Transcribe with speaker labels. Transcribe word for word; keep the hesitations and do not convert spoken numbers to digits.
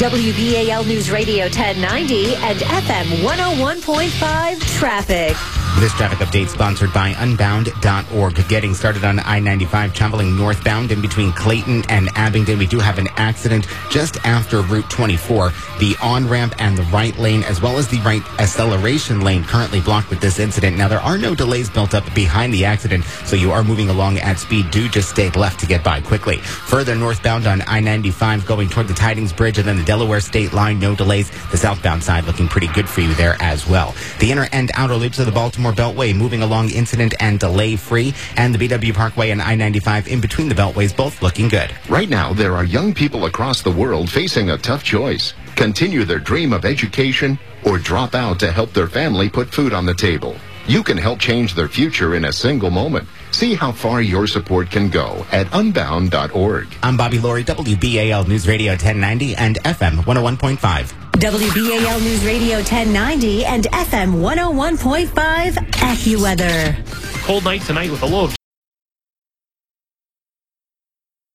Speaker 1: W B A L News Radio ten ninety and F M one oh one point five traffic.
Speaker 2: This traffic update sponsored by unbound dot org. Getting started on I ninety-five, traveling northbound in between Clayton and Abingdon. We do have an accident just after Route twenty-four. The on-ramp and the right lane, as well as the right acceleration lane, currently blocked with this incident. Now, there are no delays built up behind the accident, so you are moving along at speed. Do just stay left to get by quickly. Further northbound on I ninety-five, going toward the Tidings Bridge and then the Delaware State Line, no delays. The southbound side looking pretty good for you there as well. The inner and outer loops of the Baltimore Beltway moving along incident and delay free, and the B W Parkway and I ninety-five in between the beltways both looking good.
Speaker 3: Right now, there are young people across the world facing a tough choice. Continue their dream of education or drop out to help their family put food on the table. You can help change their future in a single moment. See how far your support can go at unbound dot org.
Speaker 2: I'm Bobby Laurie, W B A L News Radio ten ninety and F M one oh one point five.
Speaker 1: W B A L News Radio ten ninety and F M one oh one point five AccuWeather.
Speaker 4: Cold night tonight with a low of